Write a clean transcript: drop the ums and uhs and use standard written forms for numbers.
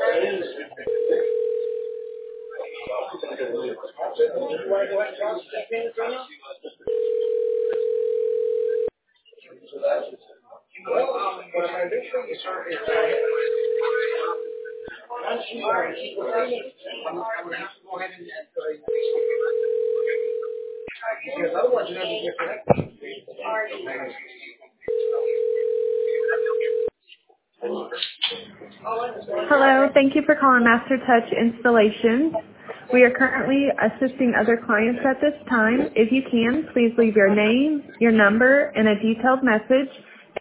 Hello, thank you for calling Master Touch Installations. We are currently assisting other clients at this time. If you can, please leave your name, your number, and a detailed message,